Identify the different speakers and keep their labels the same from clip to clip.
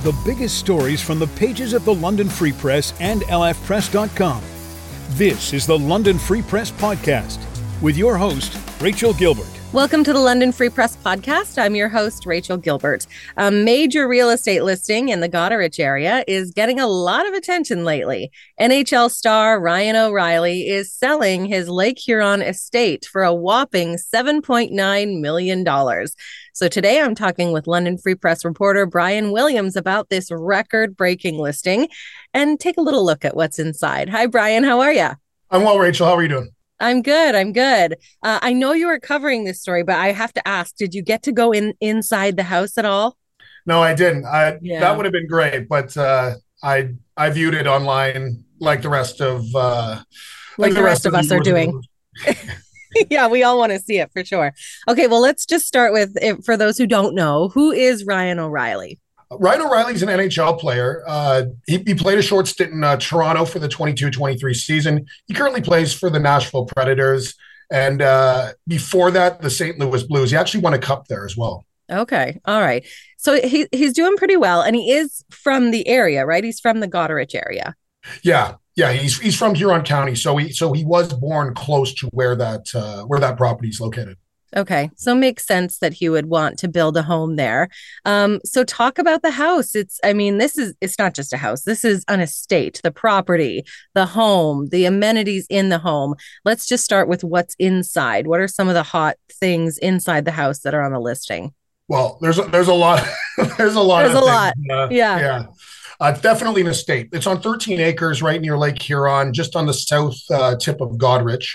Speaker 1: The biggest stories from the pages of the London Free Press and lfpress.com. This is the London Free Press Podcast with your host, Rachel Gilbert.
Speaker 2: Welcome to the London Free Press Podcast. I'm your host, Rachel Gilbert. A major real estate listing in the Goderich area is getting a lot of attention lately. NHL star Ryan O'Reilly is selling his Lake Huron estate for a whopping $7.9 million. So today I'm talking with London Free Press reporter Brian Williams about this record-breaking listing and take a little look at what's inside. Hi, Brian. How are you?
Speaker 3: I'm well, Rachel. How are you doing?
Speaker 2: I'm good. I know you were covering this story, but I have to ask, did you get to go inside the house at all?
Speaker 3: No, I didn't. That would have been great, but I viewed it online like the rest of
Speaker 2: the rest of us are doing. Yeah, we all want to see it for sure. Okay, well, let's just start with, for those who don't know, who is Ryan O'Reilly?
Speaker 3: Ryan O'Reilly's an NHL player. He played a short stint in Toronto for the 22-23 season. He currently plays for the Nashville Predators. And before that, the St. Louis Blues. He actually won a cup there as well.
Speaker 2: Okay. All right. So he's doing pretty well. And he is from the area, right? He's from the Goderich area.
Speaker 3: Yeah. He's from Huron County. So he was born close to where that property is located.
Speaker 2: Okay. So makes sense that he would want to build a home there. So talk about the house. It's not just a house. This is an estate, the property, the home, the amenities in the home. Let's just start with what's inside. What are some of the hot things inside the house that are on the listing?
Speaker 3: Well, there's a lot. There's a lot. Yeah. Definitely an estate. It's on 13 acres right near Lake Huron, just on the south tip of Goderich.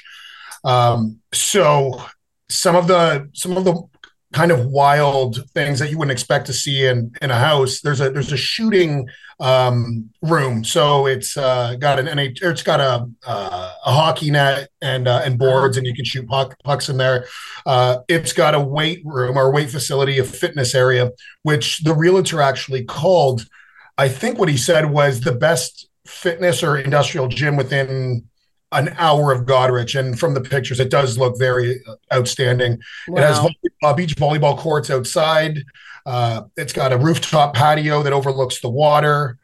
Speaker 3: So some of the kind of wild things that you wouldn't expect to see in a house. There's a shooting room, so it's got a hockey net and boards, and you can shoot pucks in there. It's got a weight room or weight facility, a fitness area, which the realtor actually called. I think what he said was the best fitness or industrial gym within an hour of Goderich, and from the pictures, it does look very outstanding. Wow. It has beach volleyball courts outside. It's got a rooftop patio that overlooks the water.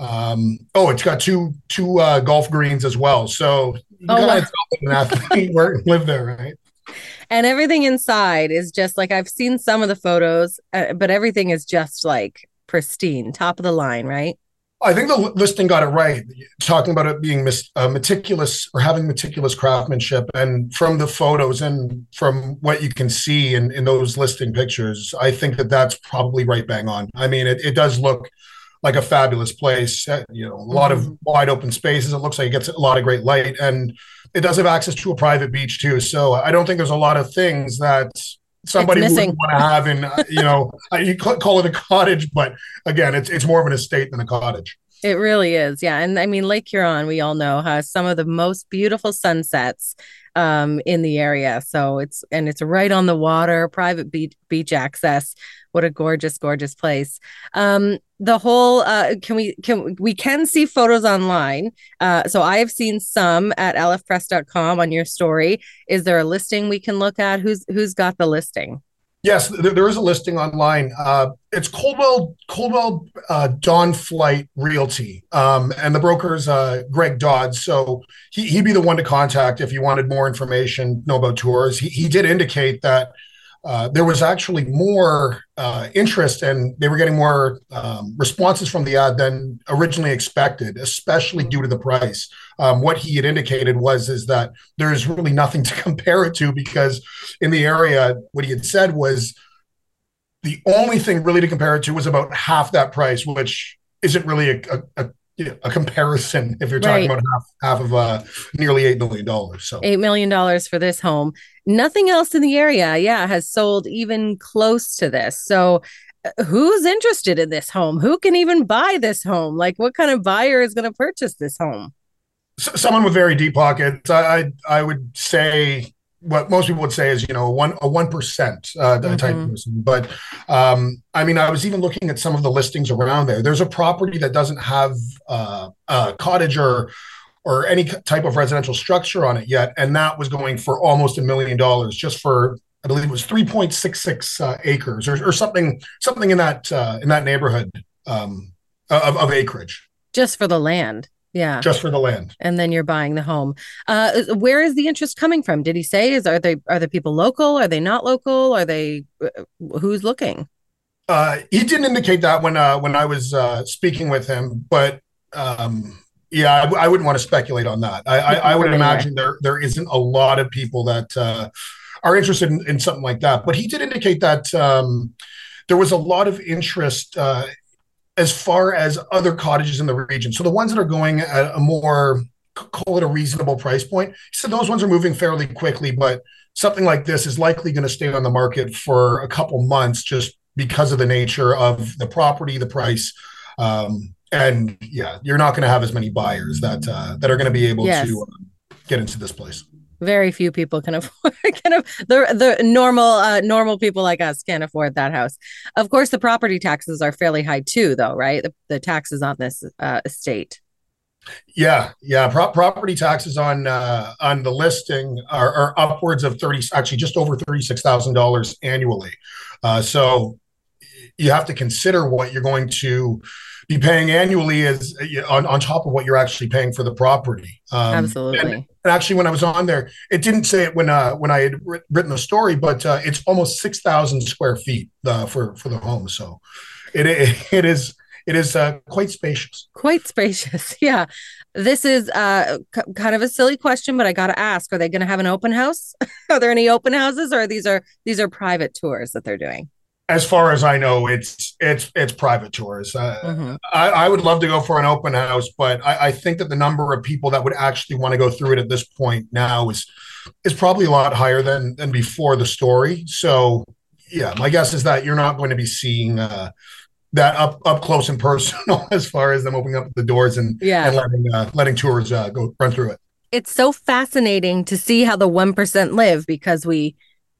Speaker 3: It's got two golf greens as well. So you can kind of tell that an athlete live there, right?
Speaker 2: And everything inside is just like, I've seen some of the photos, but everything is just like pristine, top of the line, right?
Speaker 3: I think the listing got it right, talking about it being meticulous or having meticulous craftsmanship. And from the photos and from what you can see in those listing pictures, I think that's probably right bang on. I mean, it does look like a fabulous place, a lot of wide open spaces. It looks like it gets a lot of great light, and it does have access to a private beach too. So I don't think there's a lot of things that somebody would want to have in, you call it a cottage, but again, it's more of an estate than a cottage.
Speaker 2: It really is. Yeah. And I mean, Lake Huron, we all know, has some of the most beautiful sunsets in the area. So it's right on the water, private beach access. What a gorgeous, gorgeous place. The whole, we can see photos online. So I have seen some at lfpress.com on your story. Is there a listing we can look at? Who's got the listing?
Speaker 3: Yes, there is a listing online. It's Coldwell Dawn Flight Realty, and the broker is Greg Dodds. So he'd be the one to contact if you wanted more information, know about tours. He did indicate that there was actually more interest, and they were getting more responses from the ad than originally expected, especially due to the price. What he had indicated is that there's really nothing to compare it to, because in the area, what he had said was the only thing really to compare it to was about half that price, which isn't really a comparison if you're talking about half of nearly $8 million. So
Speaker 2: $8 million for this home. Nothing else in the area, has sold even close to this. So who's interested in this home? Who can even buy this home? Like, what kind of buyer is going to purchase this home?
Speaker 3: Someone with very deep pockets. I would say what most people would say is, a 1% type person. But I mean, I was even looking at some of the listings around there. There's a property that doesn't have a cottage or any type of residential structure on it yet, and that was going for almost $1 million just for, I believe it was 3.66 acres or something in that neighborhood. of acreage.
Speaker 2: Just for the land. Yeah.
Speaker 3: Just for the land.
Speaker 2: And then you're buying the home. Where is the interest coming from? Did he say, are the people local? Are they not local? Are they, who's looking?
Speaker 3: He didn't indicate that when I was speaking with him, but yeah, I wouldn't want to speculate on that. I would imagine there isn't a lot of people that are interested in something like that. But he did indicate that there was a lot of interest as far as other cottages in the region. So the ones that are going at a more, call it a reasonable price point, he said those ones are moving fairly quickly, but something like this is likely going to stay on the market for a couple months just because of the nature of the property, the price. And yeah, you're not going to have as many buyers that are going to be able to get into this place.
Speaker 2: Very few people can afford the normal people like us can't afford that house. Of course, the property taxes are fairly high too, though, right? The taxes on this estate.
Speaker 3: Yeah. Property taxes on the listing are upwards of just over $36,000 annually. So you have to consider what you're going to be paying annually as on top of what you're actually paying for the property.
Speaker 2: Absolutely.
Speaker 3: And actually, when I was on there, it didn't say it when I had written the story, but it's almost 6,000 square feet for the home. So it is quite spacious.
Speaker 2: Quite spacious. Yeah. This is kind of a silly question, but I got to ask: are they going to have an open house? Are there any open houses, or these are private tours that they're doing?
Speaker 3: As far as I know, it's private tours. I would love to go for an open house, but I think that the number of people that would actually want to go through it at this point now is probably a lot higher than before the story. So yeah, my guess is that you're not going to be seeing that up close and personal as far as them opening up the doors and letting tours go run through it.
Speaker 2: It's so fascinating to see how the 1% live, because we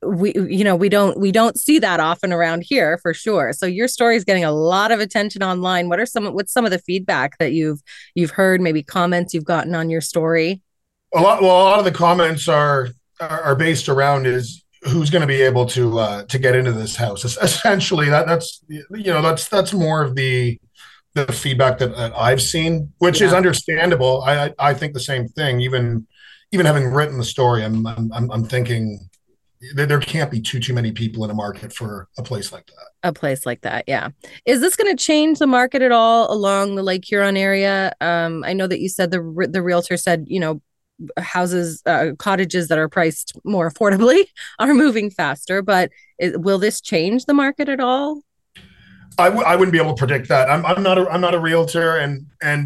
Speaker 2: don't see that often around here, for sure. So your story is getting a lot of attention online. What's some of the feedback that you've heard, maybe comments you've gotten on your story?
Speaker 3: A lot of the comments are based around is who's going to be able to get into this house. Essentially, that's more of the feedback that I've seen, which is understandable. I think the same thing. Even having written the story, I'm thinking there can't be too many people in a market for a place like that.
Speaker 2: A place like that, yeah. Is this going to change the market at all along the Lake Huron area? I know that you said the realtor said, houses, cottages that are priced more affordably are moving faster, but will this change the market at all?
Speaker 3: I wouldn't be able to predict that. I'm not a realtor, and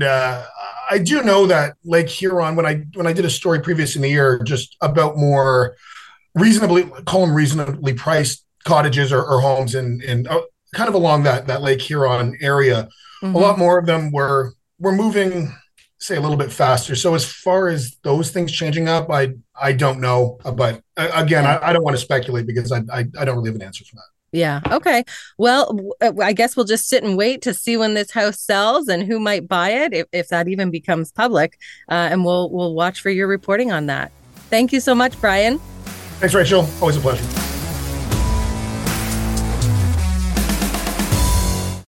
Speaker 3: I do know that Lake Huron, when I did a story previous in the year just about more reasonably priced cottages or homes in kind of along that Lake Huron area, a lot more of them were moving, say, a little bit faster. So as far as those things changing up, I don't know, but again, I don't want to speculate because I don't really have an answer for that.
Speaker 2: Yeah. Okay. Well, I guess we'll just sit and wait to see when this house sells and who might buy it, if that even becomes public. And we'll watch for your reporting on that. Thank you so much, Brian.
Speaker 3: Thanks, Rachel. Always a pleasure.